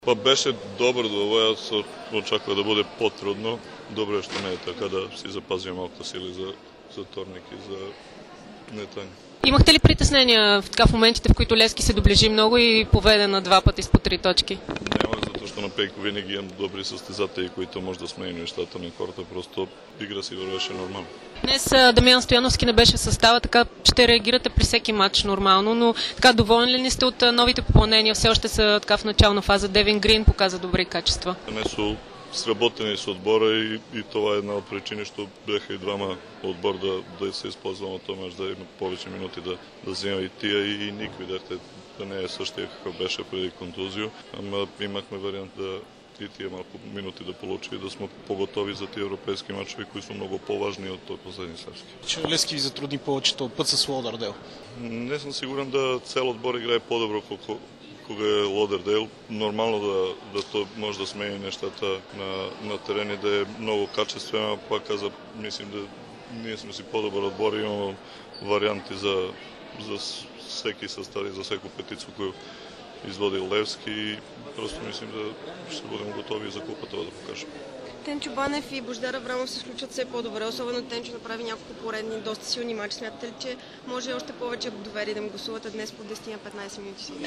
Па беше добар до овој, јас очакував да буде потрудно. Добро е што не е така, да си запазиме малко сили за вторник и за метање. Имахте ли притеснения в моментите, в които Левски се доближи много и поведе на 2 пъти с по 3 точки? Нема, затоа што на Пејко винаги имам добри състезатели, които може да смени нещата на корта, просто игра си вървеше нормално. Днес Дамян Стояновски не беше в състава, така ще реагирате при всеки матч нормално, но така доволни ли сте от новите попълнения? Все още са така в начална фаза. Девин Грин показа добри качества. Не са сработени с отбора и това е една от причини, што бяха и двама отбор да се използваме този мач, да има повече минути да взема и тия и Ник, видяхте, да не е същия какъв беше преди контузио, ама имахме вариант да и тия малко минути да получи и да сме по-готови за тия европейски мачове, които са много по-важни от този последни Левски. Че Левски ви затрудни повечето път с Лодърдейл? Не съм сигурен да цел отбор играе по-добро кога е Лодърдейл. Нормално да то може да смени нещата на терен и да е много качествено. Пак каза, мислим да ние сме си по-добър отбор и имаме варианти за всеки състав и за всеко петицо, който изводи Левски и просто мислим да ще бъдем готови за купата да покажем. Тенчо Банев и Бождар Аврамов се случват все по-добре, особено Тенчо направи няколко поредни, доста силни мачи. Смятате ли, че може още повече доверие да му гласувате днес по 10-15 минути си?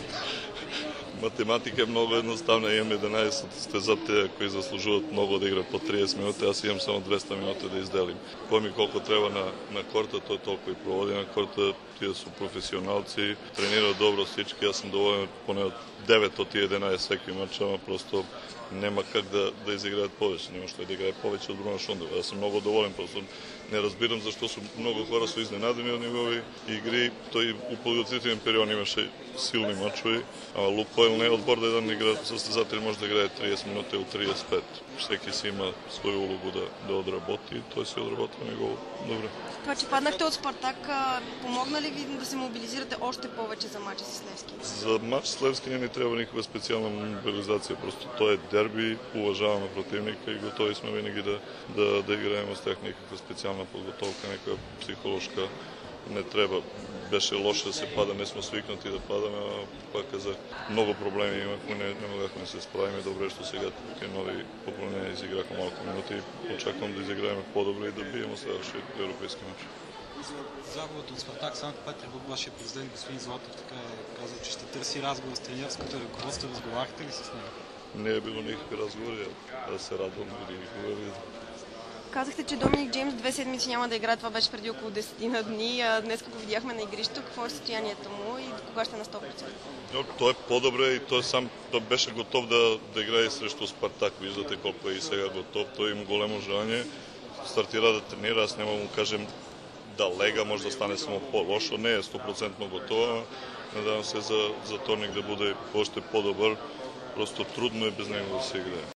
Математика е много едноставна. Имам 11 състезатели, които заслужават много да играт по 30 минути. Аз имам само 200 минути да изделим. Кой ми колко трябва на корта, той толкова и проводи на корта. Тия са професионалци, тренират добро всички. Аз съм доволен поне от 9 от тия 11 всеки матч, ама просто няма как да изиграят повече. Няма що да играе повече от Бруно Шондев. Аз съм много доволен, просто не разбирам защо много хора са изненадени от негови игри. Той и подготвителен период имаше силни мачове, ама Лукойл не е отбор да един игра състезател може да играе 30 минути от 35. Всеки си има своя улога да отработи и той си отработва него добре. Това, че паднахте от Спартак, помогна ли ви да се мобилизирате още повече за мача с Левски? За мач с Левски не ни трябва никаква специална мобилизация. Просто той е дерби, уважаваме противника и готови сме винаги да играем с тях. Никаква специална подготовка, никаква психологска не трябва. Беше лошо да се пада, не сме свикнати да падаме, а пак казах, много проблеми имахме, не могахме да се справим. Добре, що сега такива нови попълнения изиграха малко минути. Очаквам да изиграем по-добре и да бием следващия европейски мач. Загубата от Спартак, Санкт Петербург, вашия президент господин Златов така е казал, че ще търси разговор с тренерското ръководство. Разговаряхте ли с него? Не е било никакви разговори, аз се радвам и никога видя. Казахте, че Доминик Джеймс 2 седмици няма да играе. Това беше преди около 10 дни. Днес го видяхме на игрището. Какво е състоянието му и кога ще е на 100%? Той е по-добре и той сам беше готов да играе срещу Спартак. Виждате колко е и сега готов. Той има големо желание. Стартира да тренира. Аз няма му кажем да лега, може да стане само по-лошо. Не е 100% готова. Надявам се за вторник да бъде още по-добър. Просто трудно е без него да се играе.